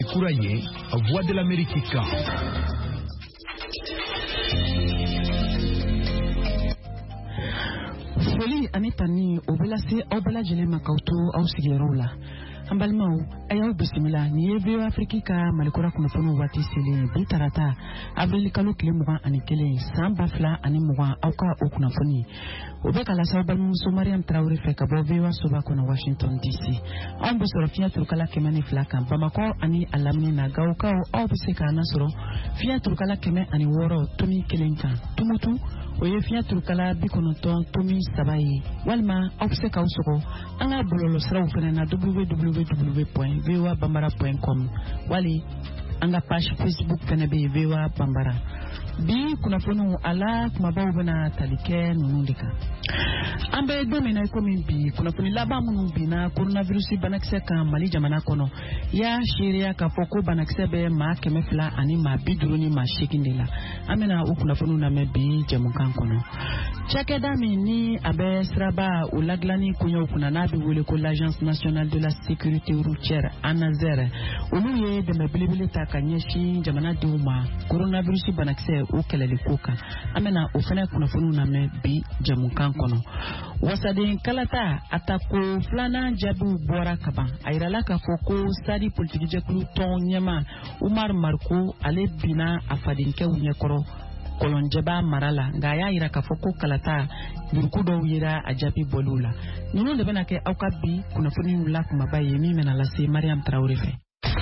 Couraillé, Voix de l'Amérique. Foli anitani obelase obela jele makauto au sigerola. Ambalmau ayaw bisimila ni yebe Afrika malikora kunapono wati sele bitarata abril kalo kile mugan ani kelen san bafla ani mugan auka okunafoni obeka la sabal muso Mariam Traoré fe kabo vewa soba kona Washington DC ambo sorofia turkala kemani flaka Bamako ani alamni na gauka au biseka nasoro fia turkala keme ani woro tumi kelenka tumutu oye fia turkala bikonoton tumi sabayi walma obseka usoko anga bololo sraw fena na www.voabambara.com wali anga page Facebook fena be VOA Bambara bi kuna fonu ala kuma bawo bana talike nunundika ambe domina komi bi kuna foni laba munu bi na coronavirus banakse kan Mali jamana kono ya sheria ka foko banakse be ma kemefla ani ma bidroni ma shekindela amena ukuna fonu na me bi jemunkan kono chake dami ni abe sraba ulaglani kunyo kuna nabi wele ko l'Agence nationale de la sécurité routière ANASER oluye de mebilibili takanyeshi jamana diuma coronavirus banakse o kelele koka amena ofena kuna fonu na me bi jemunkan kono wasadin kalata atako flana jabu bora kaba airala ka foko sadi politique jekulu ton nyama Umar Marko ale bina afadinke unyekoro kolonjeba marala nga ya ira ka foko kalata burkudo yira ajabi bolula nunu de bana ke aukabi kuna funi ula kuma baye mi mena la se Mariam Traoré fe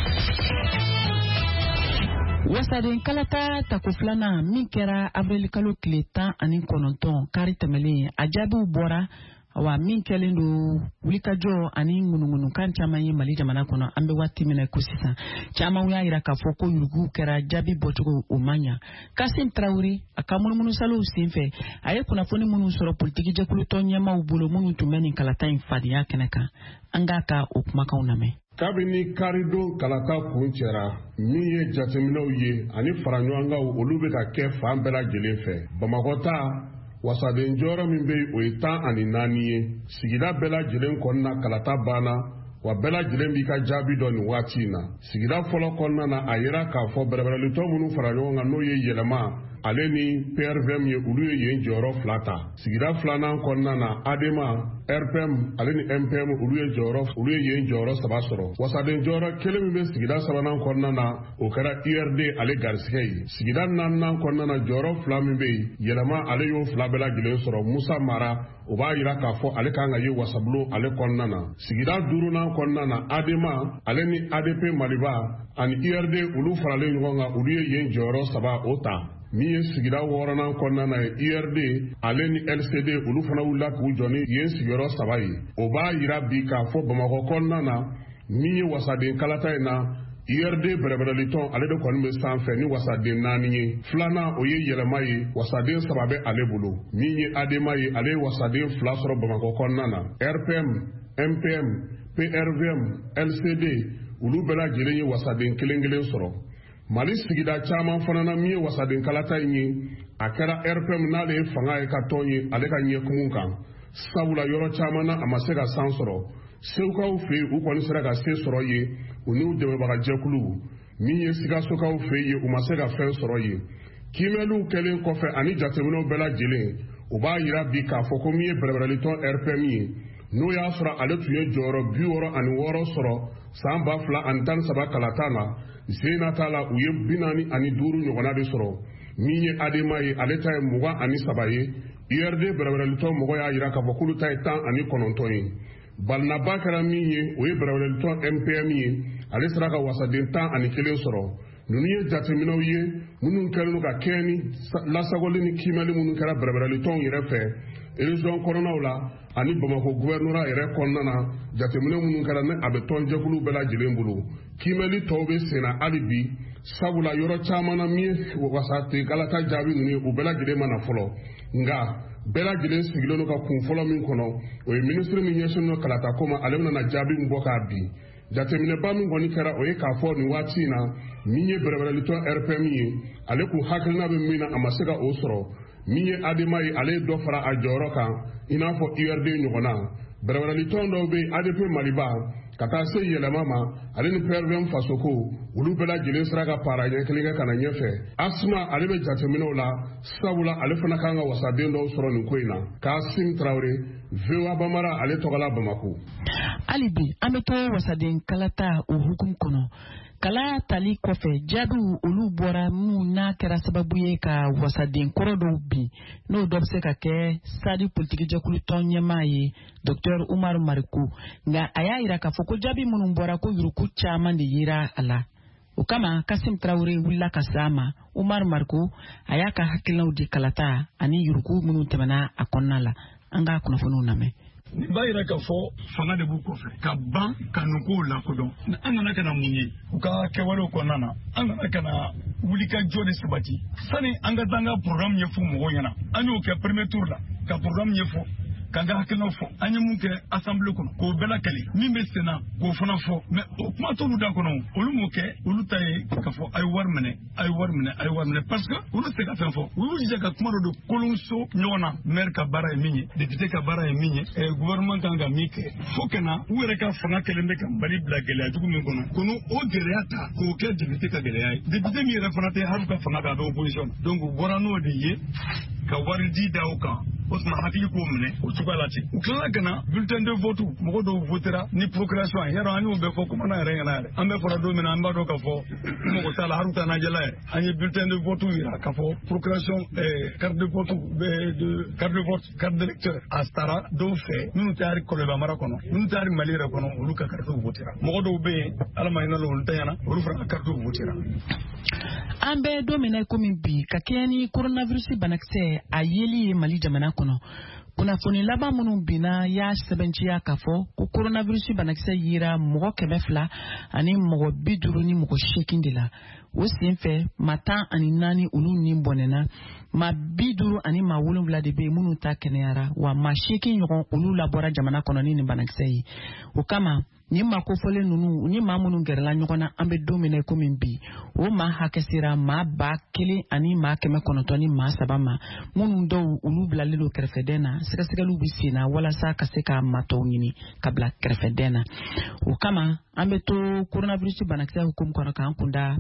wasadin kalata takuflana minkera abril kalo kleta ani kononton kari temele ajabu bora wa minkelendo wulikajo ani ngunungunu kan chama yi Mali jamana kono ambe wati mina kusisa chama uya ira ka foko yurugu kera jabi botugo umanya Kasim Traoré akamunu salo sinfe aye kuna foni munu soro politiki jekulu tonyama ubulo munu tumeni kalata infadi ya keneka angaka okumaka uname kabini karido kalata kunchera miye jateminaw ye ani faranyoanga olube ka ke fambela gelefe Bamakota wasaden joro min be o eta ani naniye sigida bela jelen konna kalata bana wa bela jelen bi ka jabi doni watina sigida folo konna na ayira ka fo berebele to munu faranyoanga no ye yelema aleni PRVM ye uluye ye njoro flata sigida flana konna na adema RPM aleni MPM uluye ye njoro sabasoro wasaden joro kelemi be sigida sabana konna na okara IRD ale garskei sigida nanna konna na joro flami be yelama ale yo flabela gile soro Musa Mara oba yira ka fo ale kanga ye wasablo ale konna na sigida duruna konna na adema aleni ADP Maliba an IRD ulu farale ngonga uluye ye njoro saba ota miye sigira worana konna na IRD aleni LCD ulu fana wula ku joni yen sigiro sabayi oba yira bi ka fo Bamako konna na miye wasaden kalata na IRD berebeliton ale de konni be sanfɛ ni wasaden naniye flana oye yelemaye wasaden sababe ale bulu miye ademaye ale wasaden fla sɔrɔ Bamako konna na RPM MPM PRVM LCD ulu bela jelen wasaden kelen sɔrɔ Mali sigida caman fana na miye wasaden kalata nye akara RPM na le fanga e ka tonye ale ka nye kumun kan sabula yoro caman na amase ka san sɔrɔ seukaw fe u kɔni sera ka se sɔrɔ ye u n'u dɛmɛbaga jɛkulu miye sigasokaw fe ye u ma se ka fɛn sɔrɔ ye kimɛliw kɛlen kɔfɛ ani jateminɛw bɛɛ lajɛlen u b'a yira bi k'a fɔ ko min ye bɛrɛbɛrɛlitɔn RPM ye n'o y'a sɔrɔ ale tun ye jɔyɔrɔ 66 sɔrɔ san 2013 kalata na zena t'a la u ye 45 ɲɔgɔnna de sɔrɔ min ye adema ye ale ta ye 23 ye IRD bɛrɛbɛrɛlitɔn mɔgɔ y'a yira k'a fɔ k'olu ta ye 19 ye balinaba kɛra min ye o ye bɛrɛbɛrɛlitɔn MPM ye ale sera ka wasaden 11 sɔrɔ ninnu ye jateminɛw ye minnu kɛlen ka kɛ ni lasagoli ni kimɛli minnu kɛra bɛrɛbɛrɛlitɔnw yɛrɛ fɛ région kɔnɔnaw la ani Bamako gouvernorat yɛrɛ kɔnɔna na jateminɛ minnu kɛra ne a bɛ tɔnjɛkulu bɛɛ lajɛlen bolo kimɛli tɔw bɛ senna hali bi sabula yɔrɔ caman na min ye wasate kalata jaabi ninnu ye u bɛɛ lajɛlen ma na fɔlɔ nka bɛɛ lajɛlen sigilen don ka kun fɔlɔ min kɔnɔ o ye ministre min ɲɛsinnen don kalata ko ma ale bɛna jaabi min bɔ k'a bin jateminɛba min kɔni kɛra o ye k'a fɔ nin waati in na min ye bɛrɛbɛrɛlitɔn RPM ye ale kun hakilina bɛ min na a ma se ka o sɔrɔ min ye adema ye ale ye dɔ fara a jɔyɔrɔ kan i n'a fɔ IRD ɲɔgɔnna bɛrɛbɛrɛlitɔn dɔw bɛ ADP Maliba ka taa se yɛlɛma ma ale ni PRVM faso ko olu bɛɛ lajɛlen sera ka para ɲɛ kelen kɛ ka na ɲɛfɛ. Asuma ale bɛ jateminɛw la sabula ale fana kan ka wasaden dɔw sɔrɔ nin ko in na. Kasim Traoré, VOA Bambara, ale tɔgɔla Bamako. Hali bi an bɛ to wasaden kalata o hukumu kɔnɔ. Kala tali kɔfɛ jaabiw olu bɔra mun n'a kɛra sababu ye ka wasaden kɔrɔ dɔw bin n'o dɔ bɛ se ka kɛ sadi politiki jɛkulu tɔn ɲɛmaa ye Dr Umaru Mariku, nka a y'a yira k'a fɔ ko jaabi minnu bɔra ko yuruku caman de yera a la. O kama Kasim Traoré wulila ka s'a ma. Umaru Mariku a y'a ka hakilinaw di kalata ani yuruku minnu tɛmɛna a kɔnɔna la. An ka kunnafoniw lamɛn. Ni b'a yira k'a fɔ fanga de b'u kɔfɛ ka ban ka nuguw lakodɔn. An nana ka na mun ye u ka kɛwalew kɔnɔna na, an nana ka na wulikajɔ de sabati sani an ka taa an ka programme ɲɛfɔ mɔgɔw ɲɛna. An y'o kɛ premier tour la ka programme ɲɛfɔ k'an ka hakilinaw fɔ. An ye mun kɛ assemblée kɔnɔ k'o bɛɛ lakale min bɛ senna k'o fana fɔ, mais o kuma t'olu da kɔnɔ. Olu m'o kɛ, olu ta ye k'a fɔ a ye wari minɛ, a ye wari minɛ, a ye wari minɛ parce que olu tɛ se ka fɛn fɔ. U y'u jija ka kuma dɔ de kolonso ɲɔgɔn na. Maire ka baara ye min ye, député ka baara ye min ye, gouvernement kan ka min kɛ fo ka na u yɛrɛ ka fanga kɛlen bɛ ka Mali bila gɛlɛya jugu min kɔnɔ ko o gɛlɛya ta k'o kɛ député ka gɛlɛya ye. Député min yɛrɛ fana tɛ hali ka fanga k'a bɛ opposition na. Donc u bɔra n'o de ye ka wari di da o kan. O tuma hakili k'o minɛ o cogoya la ten. U tilala ka na bulletin de vote mɔgɔ dɔw votera ni procuration ye. Yarɔ an y'o bɛɛ fɔ kumana yɛrɛ ɲɛna yɛrɛ. An bɛ fɔra don min na an b'a dɔn k'a fɔ mɔgɔ t'a la hali u t'a najɛla yɛrɛ. An ye bulletin de vote yira k'a fɔ procuration carte de vote carte d'électeur a taara dɔw fɛ minnu tɛ hali Kɔlɔba mara kɔnɔ, minnu tɛ hali Mali yɛrɛ kɔnɔ olu ka carte votera. Mɔgɔ dɔw bɛ yen ala ma hinɛ la olu tɛ ɲɛna olu fana ka carte votera. An bɛ don min na komi bi ka kɛɲɛ ni coronavirus banakisɛ a yeli ye Mali jamana kɔnɔ. Kunnafoni laban minnu binna y'a sɛbɛnciya k'a fɔ ko coronavirus banakisɛ yera mɔgɔ 200 ani mɔgɔ 50 ni mɔgɔ 8 de la. O sen fɛ maa 14 olu ni bɔnɛna, maa 50 ani maa 7 de bɛ yen minnu ta kɛnɛyara wa maa 8 ɲɔgɔn olu labɔra jamana kɔnɔ ni nin banakisɛ ye. O kama ni maa kofɔlen ninnu ni maa minnu gɛrɛla ɲɔgɔn na an bɛ don min na komi bi o maa hakɛ sera maa 1000 ani maa 900 ni maa 3 ma minnu dɔw olu bilalen don kɛrɛfɛdɛn na sɛgɛsɛgɛliw bɛ sen na walasa ka se ka maa tɔw ɲini ka bila kɛrɛfɛdɛn na. O kama an bɛ to coronavirus banakisɛ hukumu kɔnɔ k'an kunda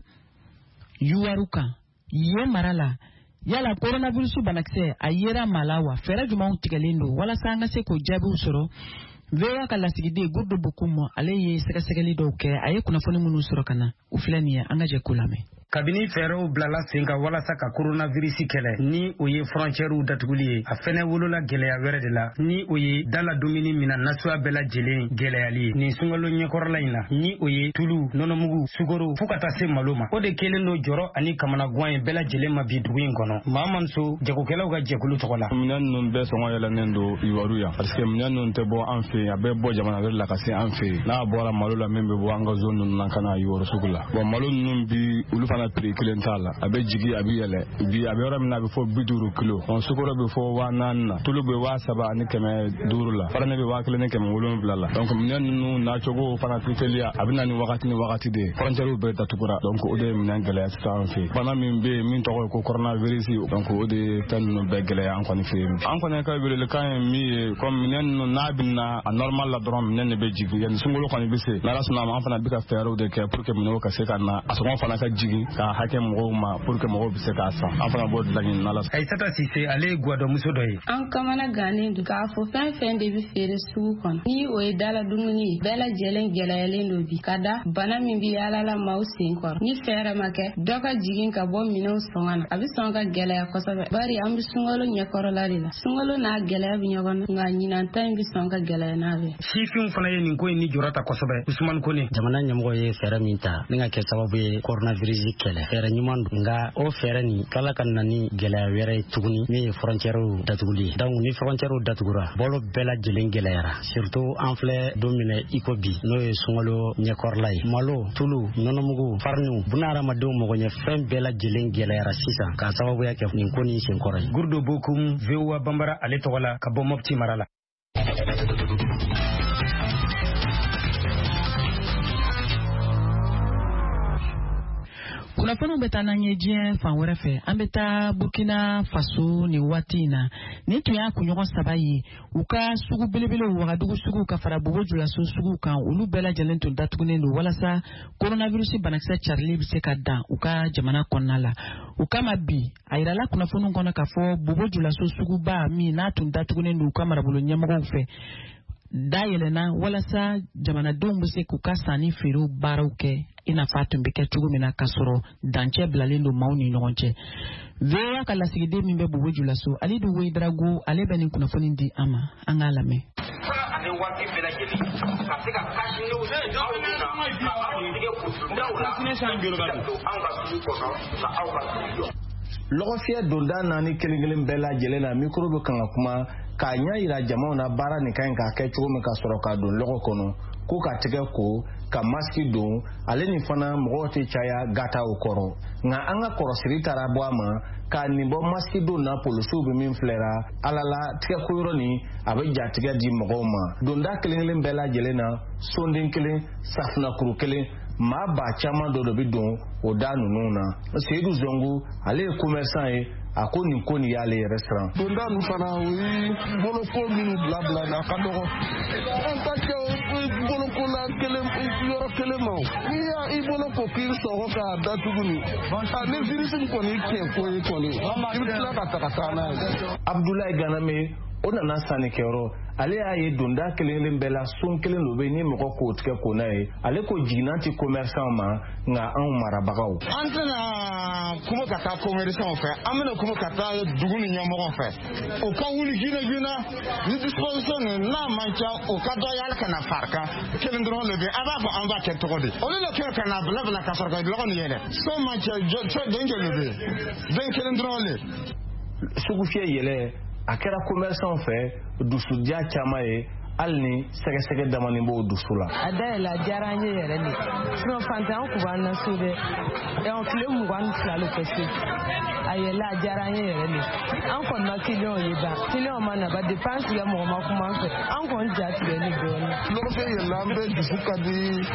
Yuwaru kan yen mara la. Yala coronavirus banakisɛ a yera maa la wa fɛɛrɛ jumɛnw tigɛlen don walasa an ka se k'o jaabiw sɔrɔ. VOA ka lasigiden Gurdo Bokumo ale ye sɛgɛsɛgɛli dɔw kɛ a ye kunnafoni minnu sɔrɔ ka na u filɛ nin ye an ka jɛ ko lamɛn. Kabini fɛɛrɛw bilala sen kan walasa ka coronavirus kɛlɛ ni o ye frontières datuguli ye a fɛnɛ wolola gɛlɛya wɛrɛ de la ni o ye dala dumuni mina nasuya bɛɛ lajɛlen gɛlɛyali ye nin sunkalo ɲɛkɔrɔla in na ni o ye tulu nɔnɔmugu sukoro fo ka taa se malo ma o de kelen do jɔrɔ ani kamana guwan ye bɛɛ lajɛlen ma bi dugu in kɔnɔ Mahamanso jagokɛlaw ka jɛkulu tɔgɔ la minɛn ninnu bɛɛ sɔngɔ yɛlɛnen don Iwaru yan parce que minɛn ninnu tɛ bɔ an fɛ yen a bɛ bɔ jamana wɛrɛ la ka se an fɛ yen n'a bɔra malo la min bɛ bɔ an ka zone ninnu na ka na Iwaru sugu la bon malo ninnu bi olu fana prix kelen t'a la a bɛ jigi a bɛ yɛlɛ bi a bɛ yɔrɔ min na a bɛ fɔ 50 kilo sukoro bɛ fɔ 40 na tulu bɛ 700 ni 500 la farine bɛ 1000 ni 700 la donc minɛn ninnu nacogo fana tɛ teliya a bɛ na ni wagati de frontières bɛɛ datugura donc o de ye minɛn gɛlɛya sisan an fɛ bana min bɛ yen min tɔgɔ ye ko coronavirus donc o de fɛn ninnu bɛɛ gɛlɛya an kɔni fɛ yen an kɔni ka welelikan ye min ye comme minɛn ninnu n'a bɛ na a normal la dɔrɔn minɛn de bɛ jigin yanni sunkalo kɔni bɛ se n'ala sɔnna ma an fana bɛ ka fɛɛrɛw de kɛ pour que minɛnw ka se ka na a sɔngɔ fana ka jigin ka hakɛ mɔgɔw ma pour que mɔgɔw bɛ se k'a san an fana b'o de laɲini n'ala sɔnna. Aïssata Cissé ale ye guwadɔmuso dɔ ye. An kamana gannen don k'a fɔ fɛn fɛn de bɛ feere sugu kɔnɔ ni o ye dala dumuni ye bɛɛ lajɛlen gɛlɛyalen don bi ka da bana min bɛ yaalala maaw sen kɔrɔ ni fɛɛrɛ ma kɛ dɔ ka jigin ka bɔ minɛnw sɔngɔ na a bɛ sɔn ka gɛlɛya kosɛbɛ bari an bɛ sunkalo ɲɛkɔrɔla de la sunkalo n'a gɛlɛya bɛ ɲɔgɔn na nka ɲinan ta in bɛ sɔn ka gɛlɛya n'a bɛ. Sifinw fana ye nin ko in ni jɔrɔ ta kosɛbɛ Usumani Kone. Jamana ɲɛmɔgɔ ye fɛɛrɛ min ta ni ka kɛ sababu ye coronavirus kɛlɛ fɛɛrɛ ɲuman don nka o fɛɛrɛ nin kala ka na ni gɛlɛya wɛrɛ ye tuguni min ye frontières datuguli ye donc ni frontières datugura bɔlɔ bɛɛ lajɛlen gɛlɛyara surtout an filɛ don min na i ko bi n'o ye sunkalo ɲɛkɔrɔla ye malo tulu nɔnɔmugu fariniw buna hadamadenw mɔgɔɲɛfɛn bɛɛ lajɛlen gɛlɛyara sisan k'a sababuya kɛ nin ko nin senkɔrɔ ye. Gurdo Bokum VOA Bambara ale tɔgɔ la ka bɔ Mopti mara la. kunnafoniw bɛ taa n'an ye diɲɛ fan wɛrɛ fɛ an bɛ taa Burkina Faso ni waati in na ni tun y'a kunɲɔgɔn 3 ye u ka sugu belebelew Wagadugu sugu ka fara Bobo Dioulasso sugu kan olu bɛɛ lajɛlen tun datugunen don walasa coronavirus banakisɛ carili bɛ se ka dan u ka jamana kɔnɔna la u kama bi a yirala kunnafoniw kɔnɔ k'a fɔ Bobo Dioulasso suguba min n'a tun datugunen don u ka marabolo ɲɛmɔgɔw fɛ da yɛlɛna walasa jamanadenw bɛ se k'u ka sanni feerew baaraw kɛ i n'a fɔ a tun bɛ kɛ cogo min na k'a sɔrɔ dancɛ bilalen don maaw ni ɲɔgɔn cɛ. VOA ka lasigiden min bɛ Bobo Dioulasso Ali Duwe Drago ale bɛ nin kunnafoni di an ma an k'a lamɛn. Lɔgɔfiyɛ donda naani kelen-kelen bɛɛ lajɛlen na mikro bɛ kan ka kuma k'a ɲɛ yira jamaw na baara nin ka ɲi k'a kɛ cogo min ka sɔrɔ ka don lɔgɔ kɔnɔ ko ka tɛgɛ ko ka maski don ale nin fana mɔgɔw tɛ caya gataw kɔrɔ nka an ka kɔrɔsiri taara bɔ a ma k'a nin bɔ maski don na polisiw bɛ min filɛra ala la tigɛko yɔrɔ nin a bɛ jatigɛ di mɔgɔw ma donda kelen-kelen bɛɛ lajɛlen na sonden kelen safunɛkuru kelen maa ba caman dɔ bɛ don o da ninnu na Seydou Zongo ale ye commerçant ye a ko nin ko nin y'ale yɛrɛ siran. donda ninnu fana o ye boloko minnu bila a ka dɔgɔ an ta kɛ boloko la kelen yɔrɔ kelen ma n'i y'a boloko k'i sɔgɔ k'a datugu ni ni virus kɔni tiɲɛ ko ye kɔni i bɛ tila ka taa n'a ye. Abdoulaye Ganame o nana sannikɛyɔrɔ ale y'a ye donda kelen-kelen bɛɛ la son kelen dɔ bɛ ni mɔgɔ k'o tigɛ ko n'a ye ale ko jiginna ti commerçant ma nka anw marabagaw. An tɛna kuma ka taa commerçant fɛ an bɛna kuma ka taa dugu ni ɲɛmɔgɔ fɛ o ka wuli joona ni disposition nin n'a man ca o ka dɔ yala ka na fara kan kelen dɔrɔn de bɛ a b'a fɔ an b'a kɛ cogo di olu de kɛ ka na bila ka sɔrɔ ka lɔgɔ nin yɛlɛ so man ca den joli bɛ den kelen dɔrɔn de. Sugu fiyɛ yɛlɛ a kɛra commerçant fɛ dusudiya caman ye hali ni sɛgɛsɛgɛ damani b'o dusu la. A dayɛlɛ a diyara an ye yɛrɛ de sinon fantan kun b'an na so dɛ tile 22 kɛ so a yɛlɛ a diyara an ye yɛrɛ de an kɔni ma client ye ban client ma na ba dépense kɛ mɔgɔ ma kuma an fɛ an kɔni ja tigɛlen dɔɔnin. Lɔgɔfiyɛ yɛlɛ an bɛ dusu ka di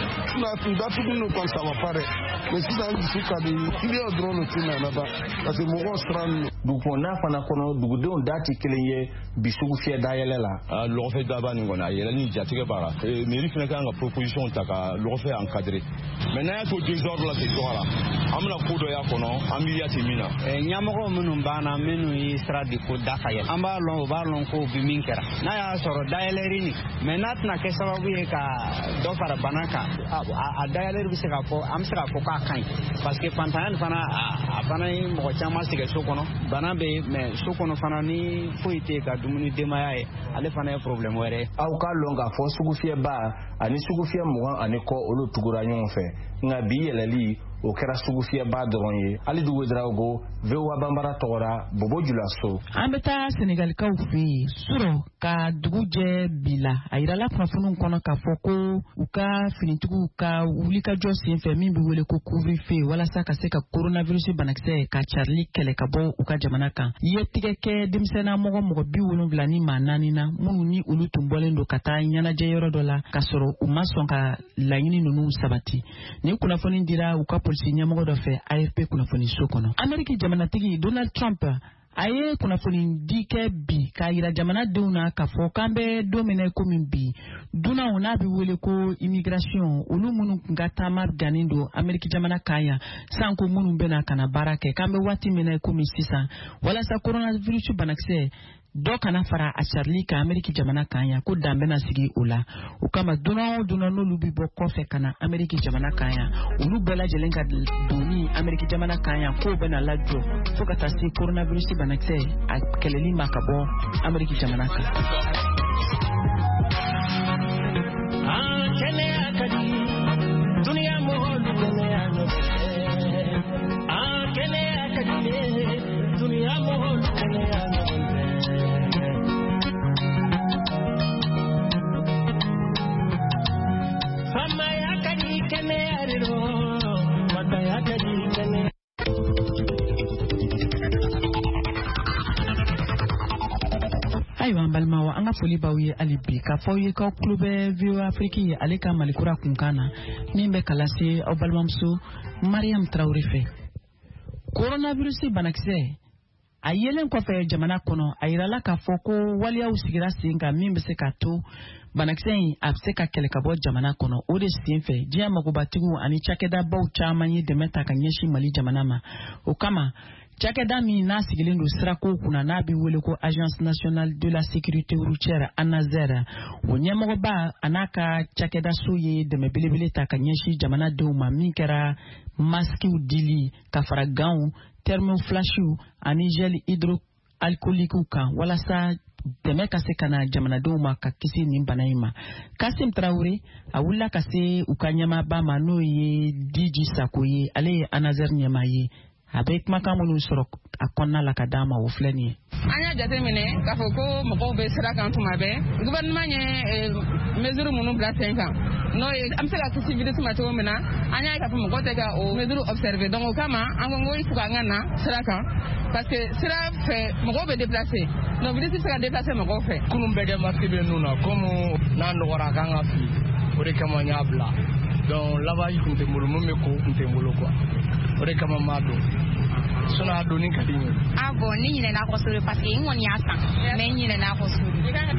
tun datugu n'o kɔni ça va pas dɛ mais sisan dusu ka di client dɔrɔn de tɛ na laban parce que mɔgɔw siran don. Dugukɔnɔna fana kɔnɔ dugudenw da tɛ kelen ye bi sugu fiyɛ dayɛlɛ la. Lɔgɔfiyɛ daba nin kɔni a yɛlɛ ni jatigɛ b'a la mairie fana kan ka proposition ta ka lɔgɔfiyɛ encadrer mais n'a y'a to 2 heures la ten cogoya la an bɛna ko dɔ y'a kɔnɔ an bɛ yati min na. ɲɛmɔgɔ minnu banna minnu ye sira di ko da ka yɛlɛ an b'a lɔn o b'a lɔn ko bi min kɛra n'a y'a sɔrɔ dayɛlɛri nin mais n'a tɛna kɛ sababu ye ka dɔ fara bana kan a dayɛlɛri bɛ se ka fɔ an bɛ se ka fɔ k'a ka ɲi parce que fantanya nin fana a fana ye mɔgɔ caman sɛgɛn so kɔnɔ bana bɛ yen mais so kɔnɔ fana ni foyi tɛ ka dumuni denbaya ye ale fana ye problème wɛrɛ ye. Aw ka lɔn k'a fɔ sugufiyɛba ani sugufiyɛ 20 ani kɔ olu tugura ɲɔgɔn fɛ nka bi yɛlɛli o kɛra sugufiyɛba dɔrɔn ye. Ali Duwe Drago VOA Bambara tɔgɔra Bobo Dioulasso. An bɛ taa Senegalikaw fɛ yen sura ka dugu jɛ bi la a yirala kunnafoniw kɔnɔ k'a fɔ ko u ka finitigiw ka wulikajɔ senfɛ min bɛ wele ko couvre-feu walasa ka se ka coronavirus banakisɛ ka carili kɛlɛ ka bɔ u ka jamana kan. Ye tigɛ kɛ denmisɛnnin mɔgɔ 70 ni maa 4 na minnu ni olu tun bɔlen don ka taa ɲɛnajɛ yɔrɔ dɔ la ka sɔrɔ u ma sɔn ka laɲini ninnu sabati. Nin kunnafoni dira u ka polisi ɲɛmɔgɔ dɔ fɛ AFP kunnafoni so kɔnɔ. Ameriki jamanatigi Donald Trump a ye kunnafoni di kɛ bi k'a yira jamanadenw na k'a fɔ k'an bɛ don min na komi bi dunanw n'a bɛ wele ko immigration olu minnu tun ka taama gannen don Ameriki jamana kan yan sanko minnu bɛna ka na baara kɛ k'an bɛ waati min na komi sisan walasa coronavirus banakisɛ dɔ kana fara a carili ka Ameriki jamana kan yan ko dan bɛna sigi o la o kama dunan o dunan n'olu bɛ bɔ kɔfɛ ka na Ameriki jamana kan yan olu bɛɛ lajɛlen ka don ni Ameriki jamana kan yan k'o bɛna lajɔ fo ka taa se coronavirus banakisɛ a kɛlɛli ma ka bɔ Ameriki jamana kan. Ayiwa an balimaw an ka foli b'aw ye hali bi k'a fɔ aw ye k'aw tulo bɛ VOA Afrique ye ale ka malikura kunkan na min bɛ ka lase aw balimamuso Mariam Traoré fɛ coronavirus banakisɛ a yelen kɔfɛ jamana kɔnɔ a yirala k'a fɔ ko waliyaw sigira sen kan min bɛ se ka to banakisɛ in a bɛ se ka kɛlɛ ka bɔ jamana kɔnɔ o de sen fɛ diɲɛ magobatigiw ani cakɛdabaw caman ye dɛmɛ ta ka ɲɛsin Mali jamana ma o kama cakɛda min n'a sigilen don sirakow kunna n'a bɛ wele ko Agence nationale de la sécurité routière ANASER o ɲɛmɔgɔba a n'a ka cakɛda so ye dɛmɛ belebele ta ka ɲɛsin jamanadenw ma min kɛra maskiw dili ka fara ganw thermoflashiw ani gel hydroalcoolique kan walasa dɛmɛ ka se ka na jamanadenw ma ka kisi nin bana in ma. Kasim Traoré a wulila ka se u ka ɲɛmaaba ma n'o ye Diji Sako ye ale ye ANASER ɲɛmaa ye a bɛ kumakan minnu sɔrɔ a kɔnɔna la ka d'a ma o filɛ nin ye. An y'a jateminɛ k'a fɔ ko mɔgɔw bɛ sira kan tuma bɛɛ gouvernement ye mesure minnu bila sen kan n'o ye an bɛ se ka kisi virus ma cogo min na an y'a ye k'a fɔ mɔgɔw tɛ ka o mesure observer donc o kama an ko il faut k'an ka na sira kan parce que sira fɛ mɔgɔw bɛ déplacer donc virus bɛ se ka déplacer mɔgɔw fɛ. Kunun bɛɛ kɛ masque bɛ ninnu na comme n'a nɔgɔra a kan ka fili o de kama n y'a bila donc lavage tun tɛ n bolo mun bɛ ko tun tɛ n bolo quoi o de kama n b'a don. Sona doni ka di ni. Ah bon ni nyine na ko suru parce que ngoni ya san mais nyine na ko suru.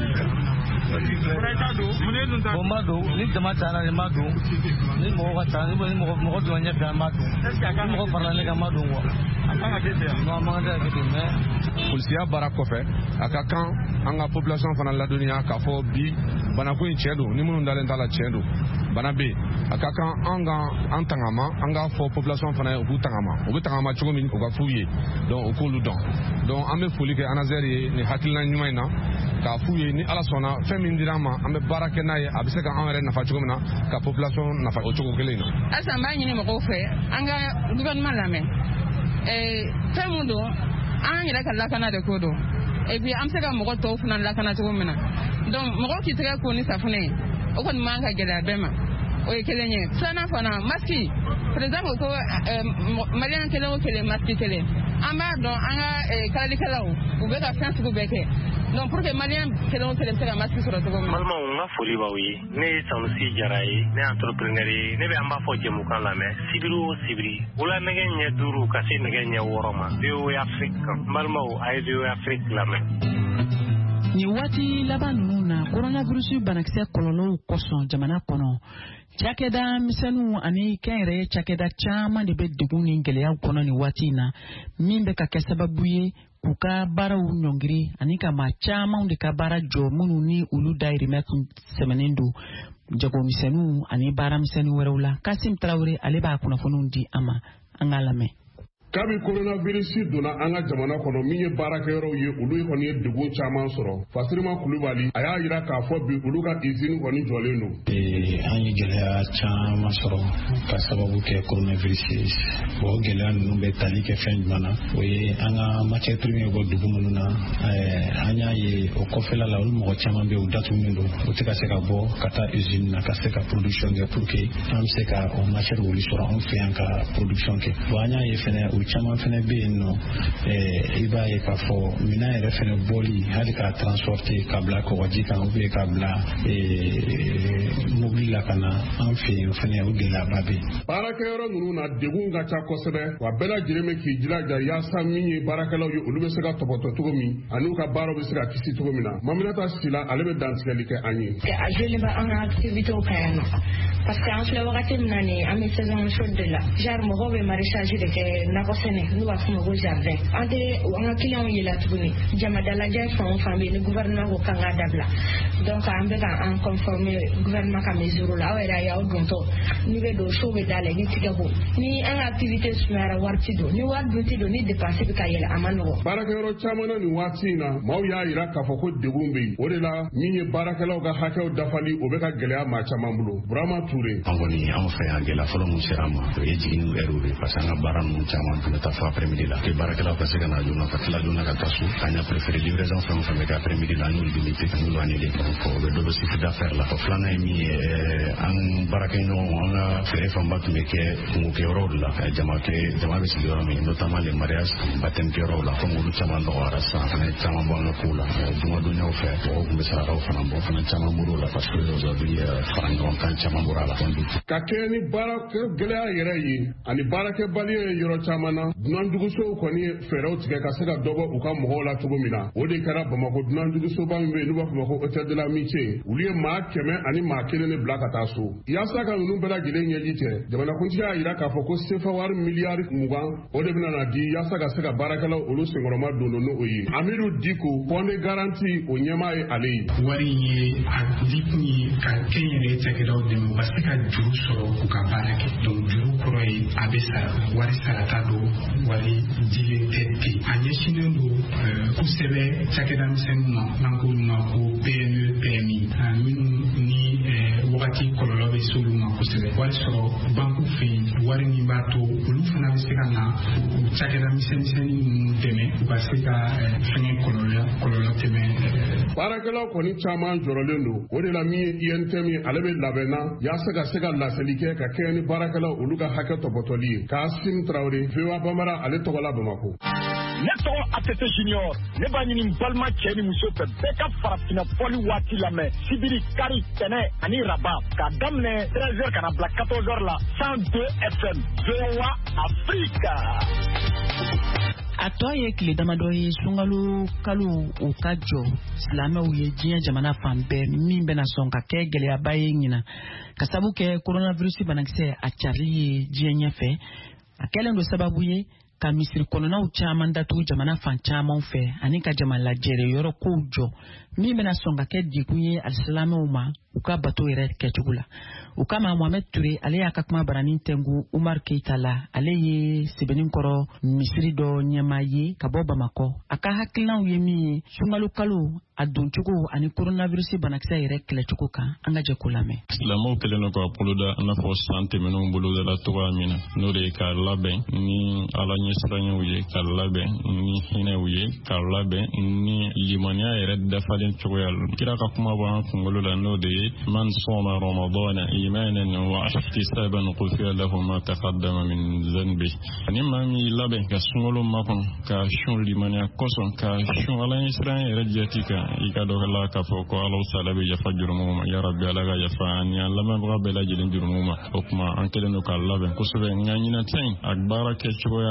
Bomba do ni dama tana ni ma do ni mo ka tana ni mo do nya ka ma do ni mo parla le ka ma do wa anga tete no ma da ke me policier bara kɔfɛ a ka kan an ka population fana ladɔnniya k'a fɔ bi banako in tiɲɛ don ni minnu dalen t'a la tiɲɛ don bana bɛ yen a ka kan an tangama an k'a fɔ population fana ye u k'u tangama u bɛ tangama cogo min u ka f'u ye donc u k'olu dɔn donc an bɛ foli kɛ ANASER ye nin hakilina ɲuman in na k'a f'u ye ni ala sɔnna fɛn min dira an ma an bɛ baara kɛ n'a ye a bɛ se ka an yɛrɛ nafa cogo min na ka population nafa o cogo kelen na. Halisa n b'a ɲini mɔgɔw fɛ an ka gouvernement lamɛn fɛn mun don an yɛrɛ ka lakana de ko don et puis an bɛ se ka mɔgɔ tɔw fana lakana cogo min na donc mɔgɔw k'i tɛgɛ ko ni safunɛ o kɔni man ka gɛlɛya bɛɛ ma o ye kelen ye filanan fana maski par exemple ko maliyɛn kelen o kelen maski kelen an b'a dɔn an ka kalalikɛlaw u bɛ ka fɛn sugu bɛɛ kɛ donc pour que maliyɛn kelen o kelen bɛ se ka maski sɔrɔ cogo min na. Balimaw n ka foli b'aw ye ne ye Sanusi Jara ye ne ye entrepreneur ye ne bɛ an b'a fɔ jɛmukan lamɛn sibiri o sibiri wula nɛgɛ ɲɛ 5 ka se nɛgɛ ɲɛ 6 ma VOA Afrique kan balimaw a ye VOA Afrique lamɛn. Ni waati laban ninnu na coronavirus banakisɛ kɔlɔlɔw kosɔn jamana kɔnɔ cakɛda misɛnninw ani kɛnyɛrɛye cakɛda caman de bɛ degun ni gɛlɛyaw kɔnɔ ni waati in na min bɛ ka kɛ sababu ye k'u ka baaraw ɲɔngiri ani ka maa camanw de ka baara jɔ minnu ni olu dayirimɛ tun sɛmɛnen don jagomisɛnninw ani baaramisɛnnin wɛrɛw la. Kasim Traoré ale b'a kunnafoniw di an ma an k'a lamɛn. Kabi coronavirus donna an ka jamana kɔnɔ min ye baarakɛyɔrɔw ye olu kɔni ye degun caman sɔrɔ. Fasirima Kulubali a y'a yira k'a fɔ bi olu ka usine kɔni jɔlen don. An ye gɛlɛya caman sɔrɔ ka sababu kɛ coronavirus ye. O gɛlɛya ninnu bɛ tali kɛ fɛn jumɛn na o ye an ka matière première bɔ dugu minnu na an y'a ye o kɔfɛla la olu mɔgɔ caman bɛ u datugulen don o tɛ ka se ka bɔ ka taa usine na ka se ka production kɛ pour que an bɛ se ka o matière wuli sɔrɔ an fɛ yan ka production kɛ. Bon an y'a ye fɛnɛ o caman fɛnɛ bɛ yen nɔ i b'a ye k'a fɔ minɛn yɛrɛ fɛnɛ bɔli hali k'a transporter ka bila kɔgɔji kan ou bien ka bila mobili la ka na an fɛ yen fɛnɛ o gɛlɛyaba bɛ yen. Baarakɛyɔrɔ ninnu na degun ka ca kosɛbɛ wa bɛɛ lajɛlen bɛ k'i jilaja yaasa min ye baarakɛlaw ye olu bɛ se ka tɔbɔtɔ cogo min ani u ka baaraw bɛ se ka kisi cogo min na. Maminata Sila ale bɛ dantigɛli kɛ an ye. A joli bɛ an ka activités ka yan nɔ parce que an filɛ wagati min na nin an bɛ saison chaude de la genre mɔgɔw bɛ maraîchage de kɛ nakɔ sɛnɛ n'u b'a fɔ ma ko jardin an tɛ an ka clients yɛlɛ tuguni jamadalajɛ fɛn o fɛn bɛ yen ni gouvernement ko kan k'a dabila donc an bɛ ka an conformer gouvernement ka mesure la aw yɛrɛ y'aw dontɔ n'i bɛ don so bɛ dayɛlɛ ni tigɛ ko ni an ka activité sumayara wari ti don ni wari dun ti don ni dépense bɛ ka yɛlɛ a ma nɔgɔ. Baarakɛyɔrɔ caman na nin waati in na maaw y'a jira k'a fɔ ko degun bɛ yen o de la min ye baarakɛlaw ka hakɛw dafali o bɛ ka gɛlɛya maa caman bolo. Burama Ture. An kɔni an fɛ yan gɛlɛya fɔlɔ mun sera an ma o ye jiginni heure de parce que an ka baara ninnu caman tun bɛ taa fɔ après-midi la. Baarakɛlaw ka se ka na joona ka tila joona ka taa so an y'a préféré livraison fɛn o fɛn bɛ kɛ après-midi la an y'olu limité ka n'olu annulé donc o bɛ dɔ bɛ chiffre d'affaires la. O filanan ye min ye an baarakɛɲɔgɔnw an ka feere fanba tun bɛ kɛ kungokɛyɔrɔw de la jama bɛ sigi yɔrɔ min notamment les mariages baptême kɛyɔrɔw la comme olu caman nɔgɔyara sisan fana caman bɔ an ka kow la jumadonyaw fɛ mɔgɔw tun bɛ sarakaw fana bɔ fana caman bɔr'o la parce que aujourd'hui fara ɲɔgɔn kan caman bɔra la. Ka kɛ ni baara gɛlɛya yɛrɛ ye ani baarakɛbaliya ye yɔrɔ caman caman na dunanjugusow kɔni fɛɛrɛw tigɛ ka se ka dɔbɔ u ka mɔgɔw la cogo min na o de kɛra Bamako dunanjugusoba min bɛ yen n'u b'a fɔ ma ko Hôtel de l'Amitié olu ye maa 100 ani maa 1 de bila ka taa so yaasa ka ninnu bɛɛ lajɛlen ɲɛji cɛ jamanakuntigi y'a jira k'a fɔ ko sefa wari miliyari 20 o de bɛna na di yaasa ka se ka baarakɛlaw olu senkɔrɔma don n'o ye Amidu Diko Fond Garanti o ɲɛmaa ye ale ye wari ye a di kun ye ka kɛnyɛrɛye cakɛdaw dɛmɛ u ka se ka juru sɔrɔ u ka baara kɛ donc juru kɔrɔ ye a bɛ sara wari sarata don wari dilen tɛ ten a ɲɛsinnen don kosɛbɛ cakɛda misɛnninw ma n'an ko olu ma ko PME PMI minnu ni wagati kɔlɔlɔ bɛ se olu ma kosɛbɛ wari sɔrɔ banku fɛ yen wari min b'a to olu fana bɛ se ka na u cakɛda misɛnnin ninnu dɛmɛ u ka se ka fɛngɛ kɔlɔlɔ tɛmɛ baarakɛlaw kɔni caman jɔrɔlen don o de la min ye INTM ye ale bɛ labɛnna yaasa ka se ka laseli kɛ ka kɛɲɛ ni baarakɛlaw olu ka hakɛ tɔbɔtɔli ye Kasim Traoré VOA Bambara ale tɔgɔ la Bamako ne tɔgɔ ATT Junior ne b'a ɲini balima cɛ ni muso fɛ bɛɛ ka farafinna fɔli waati lamɛn sibiri kari tɛnɛ ani raba ka daminɛ 13h ka na bila 14h la 102 FM VOA Afrika. A tɔ ye tile damadɔ ye sunkalo kalo o ka jɔ silamɛw ye diɲɛ jamana fan bɛɛ min bɛna sɔn ka kɛ gɛlɛyaba ye ɲina ka sabu kɛ coronavirus banakisɛ a carili ye diɲɛ ɲɛfɛ a kɛlen don sababu ye ka misiri kɔnɔnaw caman datugu jamana fan caman fɛ ani ka jama lajɛrɛ yɔrɔ kow jɔ min bɛna sɔn ka kɛ dekun ye alisilamɛw ma u ka bato yɛrɛ kɛcogo la u kama Mohamed Touré ale y'a ka kuma baranin tɛngu Umar Keita la ale ye sɛbɛnninkɔrɔ misiri dɔ ɲɛmaa ye ka bɔ Bamakɔ a ka hakilinaw ye min ye sunkalo kalo a doncogo ani coronavirus banakisɛ yɛrɛ kɛlɛcogo kan an ka jɛ ko lamɛn silamɛw kɛlen don ka boloda i n'a fɔ san tɛmɛnenw bolodala cogoya min na n'o de ye ka labɛn ni ala ɲɛsiranɲɛw ye ka labɛn ni hinɛw ye ka labɛn ni limaniya yɛrɛ dafalen cogoya la kira ka kuma b'an kunkolo la n'o de ye man sɔma ramadana imanan wa ihtisaban ghufira lahu ma taqaddama min dhanbi ani maa min labɛn ka sunkalo makɔnɔ ka sun limaniya kosɔn ka sun ala ɲɛsiranɲɛ yɛrɛ jati kan i ka dɔ la k'a fɔ ko ala sala bɛ yafa jurumu ma ya rabbi ala ka yafa ani an lamɛnbaga bɛɛ lajɛlen jurumu ma o kuma an kɛlen don k'a labɛn kosɛbɛ nka ɲinatɛn a baara kɛcogoya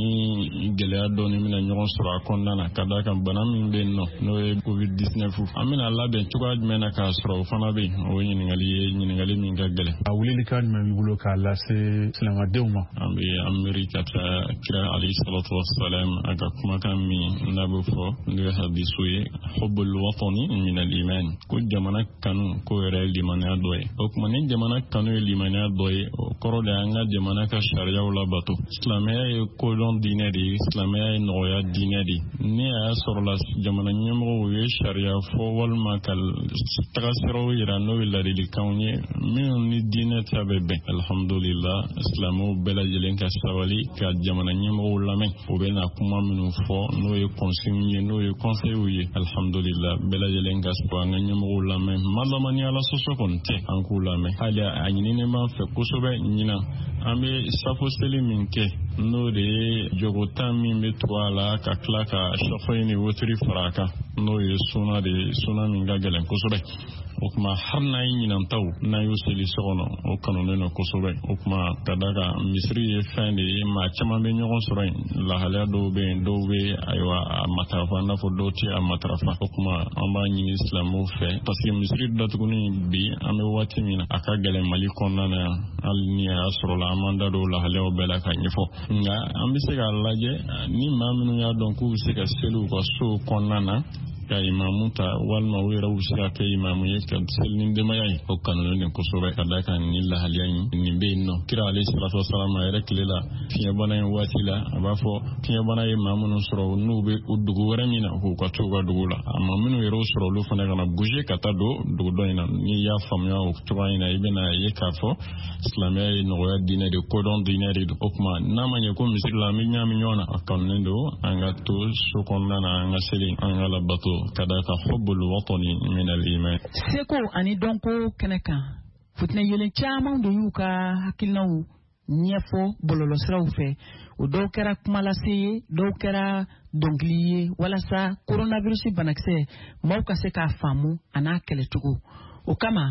ani gɛlɛya dɔɔni bɛna ɲɔgɔn sɔrɔ a kɔnɔna na ka da kan bana min bɛ yen nɔ n'o ye covid-19 an bɛna labɛn cogoya jumɛn na k'a sɔrɔ o fana bɛ yen o ye ɲininkali min ka gɛlɛn a wulili ka jumɛn b'i bolo k'a lase silamɛdenw ma an bɛ an miiri ka taa kira alayhi salatu wasalam a ka kumakan min n'a bɛ fɔ n'o ye hadisu ye hubbul watani min al-iman ko jamana kanu ko yɛrɛ ye limaniya dɔ ye o kuma ni jamana kanu ye limaniya dɔ ye o kɔrɔ de an ka jamana ka sariyaw labato silamɛya ye kodɔn diinɛ de ye silamɛya ye nɔgɔya diinɛ de ye ni a y'a sɔrɔ la jamana ɲɛmɔgɔw ye sariya fɔ walima ka tagasiraw yira n'o ye ladilikanw ye minnu ni diinɛ ta bɛ bɛn alhamdulillah silamɛw bɛɛ lajɛlen ka sabali ka jamana ɲɛmɔgɔw lamɛn o bɛ na kuma minnu fɔ n'o ye kɔnsiw ye n'o ye kɔnsɛyiw ye alhamdulillah bɛɛ lajɛlen ka sɔrɔ an ka ɲɛmɔgɔw lamɛn malama ni ala sɔsɔ kɔni tɛ an k'u lamɛn hali a ɲininen b'an fɛ kosɛbɛ ɲina an bɛ safo seli min kɛ n'o de ye jogotan min bɛ tugu a la ka tila ka sɔfɔ ni wotiri fara a kan n'o ye suna de ye suna min ka gɛlɛn kosɛbɛ o kuma har n'a ye ɲinantaw n'a y'o seli so kɔnɔ o kanunen don kosɛbɛ o kuma ka da kan misiri ye fɛn de ye maa caman bɛ ɲɔgɔn sɔrɔ yen lahalaya dɔw bɛ yen dɔw bɛ ayiwa a matarafa i n'a fɔ dɔw tɛ a matarafa o kuma an b'a ɲini silamɛw fɛ parce que misiri datuguni bi an bɛ waati min na a ka gɛlɛn Mali kɔnɔna na yan hali ni a y'a sɔrɔ la an b'an da don lahalayaw bɛɛ la ka ɲɛfɔ nka an bɛ se k'a lajɛ ni maa minnu y'a dɔn k'u bɛ se ka seli u ka so kɔnɔna na ka imamu ta walima u yɛrɛ u se ka kɛ imamu ye ka seli ni denbaya ye o kanunen nin kosɛbɛ ka da kan ni lahaliya nin bɛ yen nɔ kira alayhi salatu wasalam a yɛrɛ tile la fiɲɛbana in waati la a b'a fɔ fiɲɛbana ye maa minnu sɔrɔ n'u bɛ o dugu wɛrɛ min na k'u ka to u ka dugu la a ma minnu yɛrɛ sɔrɔ olu fana kana bouger ka taa don dugu dɔ in na n'i y'a faamuya o cogoya in na i bɛna ye k'a fɔ silamɛya ye nɔgɔya diinɛ de kodɔn diinɛ de don o kuma n'a ma ɲɛ ko misiri la an bɛ ɲagami ɲɔgɔn na a kanunen don an ka to so kɔnɔna na an ka seli an ka labato kada ka hubbul watani min al-iman seko ani dɔnko kɛnɛ kan fitinɛ yelen caman de y'u ka hakilinaw ɲɛfɔ bɔlɔlɔsiraw fɛ o dɔw kɛra kuma lase ye dɔw kɛra dɔnkili ye walasa coronavirus banakisɛ maaw ka se k'a faamu a n'a kɛlɛcogo o kama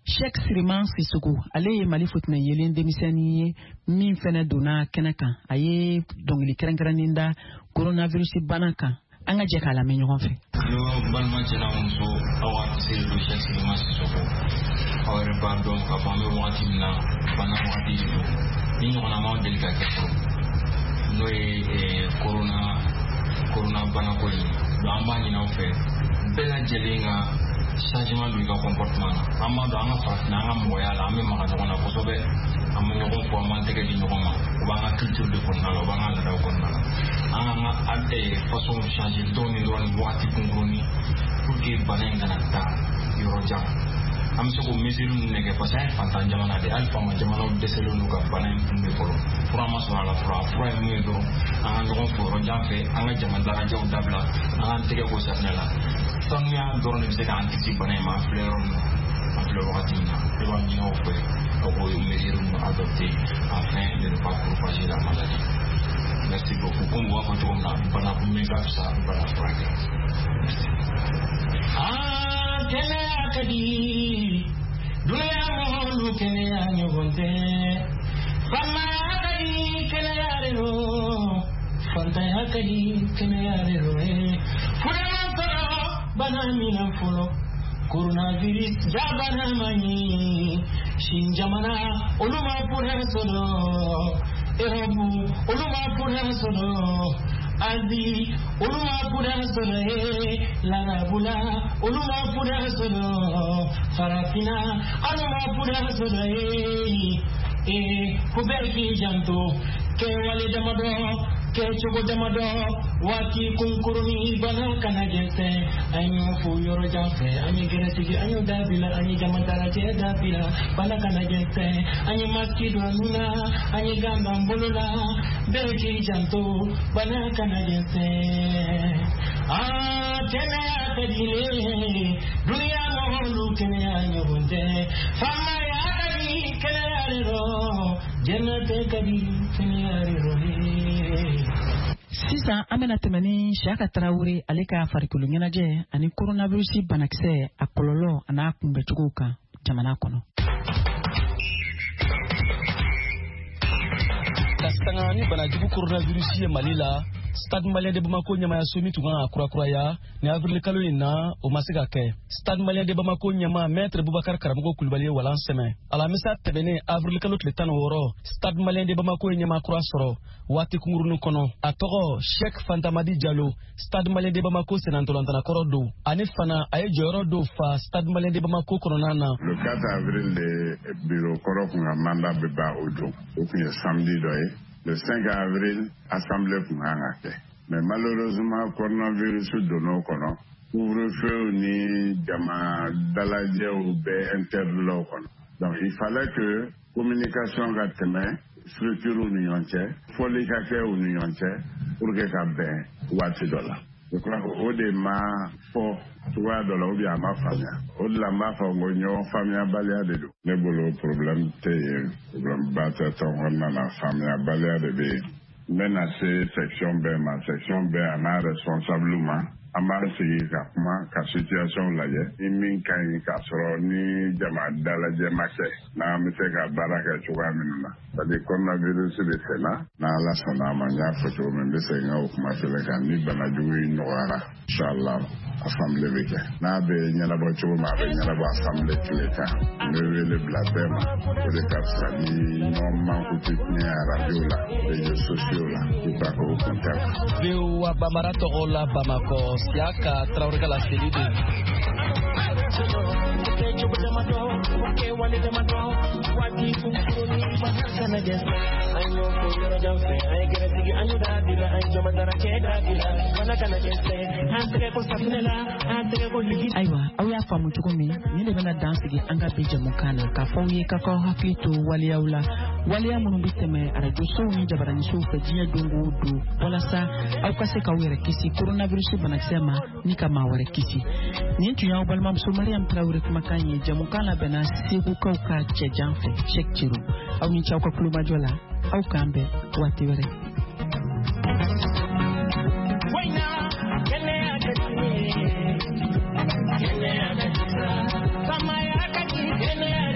Cheikh Siriman Sissoko ale ye Mali fotina yelen denmisɛnnin ye min fɛnɛ donna kɛnɛ kan a ye dɔnkili kɛrɛnkɛrɛnnen da coronavirus bana kan an ka jɛ k'a lamɛn ɲɔgɔn fɛ. balima cɛla muso aw ka kisi de don Cheikh Siriman Sissoko aw yɛrɛ b'a dɔn k'a fɔ an bɛ wagati min na bana wagati de don ni ɲɔgɔnna m'aw deli ka kɛ fɔlɔ n'o ye corona bana ko ye donc an b'a ɲini aw fɛ bɛɛ lajɛlen ka changement don i ka comportement na an b'a dɔn an ka farafinna an ka mɔgɔya la an bɛ maga ɲɔgɔn na kosɛbɛ an bɛ ɲɔgɔn fɔ an b'an tɛgɛ di ɲɔgɔn ma o b'an ka culture de kɔnɔna la o b'an ka laadaw kɔnɔna la an k'an ka façon changer dɔɔni dɔrɔn wagati kunkurunin pour que bana in kana taa yɔrɔ jan an bɛ se k'o mesure ninnu de kɛ parce que an ye fantan jamana de hali faama jamanaw dɛsɛlen don ka bana in kunbɛn fɔlɔ fura ma sɔrɔ a la fura ye mun ye dɔrɔn an ka ɲɔgɔn fo yɔrɔ jan fɛ an ka jama darajaw dabila an k'an tɛgɛ ko safunɛ la sanuya dɔrɔn de bɛ se k'an kisi bana in ma an filɛ yɔrɔ min na an filɛ wagati min na ne b'a ɲini aw fɛ aw k'o mesure ninnu adopter afin de ne pas propager la maladie. Merci beaucoup. Comme vous voyez, on a bana kunbɛn ka fisa bana furakɛ. Merci. Kɛnɛya ka di dunuya mɔlu kɛnɛya ɲɔgɔn tɛ faamaya ka di kɛnɛya de don fantanya ka di kɛnɛya de don furama sɔrɔ bana min na fɔlɔ coronavirus ja bana man ɲi sin jamana olu ma fura sɔrɔ Europe olu ma fura sɔrɔ Azi uluma pura solo Larabula uluma pura solo Farafina uluma pura solo Kuberki janto Ke wale damado Ke chogo damado Waki kunkurumi bana kana jese Anyo fu yoro janfe Anyo geretigi anyo dabila Anyo jamantara je dabila Bana kana jese Anyo maski duanuna Anyo gamba mbulula Berki janto Bana kana jese Kenya kadile Dunia moholu Kenya nyobonde Fama ya kadi Kenya lero Jannate kadi Kenya lero Sisan an bɛna tɛmɛ ni Siyaka Tarawele ale ka farikolo ɲɛnajɛ ani coronavirus banakisɛ a kɔlɔlɔ a n'a kunbɛcogo kan jamana kɔnɔ. Ka sanga ni banajugu coronavirus ye Mali la Stade Malien de Bamako ɲamaya so min tun kan ka kurakuraya ni avril kalo in na o ma se ka kɛ. Stade Malien de Bamako ɲama Maître Boubacar Karamɔgɔ Kulibali ye walan sɛmɛ. Alamisa tɛmɛnen avril kalo tile 16 Stade Malien de Bamako ye ɲama kura sɔrɔ waati kungurunin kɔnɔ. A tɔgɔ Cheikh Fantamadi Diallo Stade Malien de Bamako senantolantana kɔrɔ don. Ani fana a ye jɔyɔrɔ dɔw fa Stade Malien de Bamako kɔnɔna na. Le 4 avril de bureau kɔrɔ kun ka mandat bɛ ban o don. O kun ye samedi dɔ ye. Le 5 avril, assemblée kun kan ka kɛ. Mais malheureusement, coronavirus donna o kɔnɔ. Couvre-feu ni jama dalajɛw bɛɛ interdit o kɔnɔ. Donc il fallait que communication ka tɛmɛ structure ni ɲɔgɔn cɛ, fɔli ka kɛ u ni ɲɔgɔn cɛ pour que ka bɛn waati dɔ la. Je crois que o de ma fɔ cogoya dɔ la ou bien a ma faamuya. O de la n b'a fɔ ko ɲɔgɔn faamuyabaliya de don. Ne bolo problème tɛ yen, problème ba tɛ tɔn kɔnɔna na, faamuyabaliya de bɛ yen. N bɛna se section bɛɛ ma, section bɛɛ a n'a responsable ma. An b'a sigi ka kuma ka situation lajɛ ni min ka ɲi k'a sɔrɔ ni jama dalajɛ ma kɛ n'an bɛ se ka baara kɛ cogoya minnu na. C'est-à-dire coronavirus de senna n'Ala sɔnna a ma n y'a fɔ cogo min n bɛ segin o kuma kelen kan ni banajugu in nɔgɔyara inchallah assemblée bɛ kɛ n'a bɛ ɲɛnabɔ cogo min a bɛ ɲɛnabɔ assemblée tile kan n bɛ wele bila bɛɛ ma o de ka fisa ni ɲɔgɔn manku tɛ tiɲɛ radio la réseaux sociaux la i b'a kɛ o kun tɛ. VOA Bambara tɔgɔ la Bamako Siyaka Tarawele ka laseli de. Ayiwa aw y'a faamu cogo min ni de bɛna dan sigi an ka bi jamukan na k'a fɔ aw ye k'aw hakili to waleyaw la waleya minnu bɛ tɛmɛ arajosow ni jabaraninsow fɛ diɲɛ don o don walasa aw ka se k'aw yɛrɛ kisi coronavirus banakisɛ ma ni ka maa wɛrɛ kisi. Nin tun y'aw balimamuso Mariam Tarawele kumakan ye jamukan labɛnna Segukaw ka cɛjan fɛ Cheikh Thierno aw ni ce aw ka kulomajɔ la aw k'an bɛn waati wɛrɛ. Kenya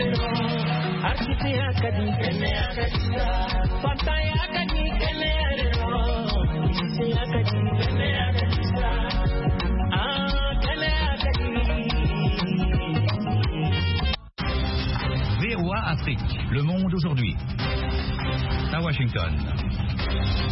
VOA Afrique, le monde aujourd'hui. À Washington.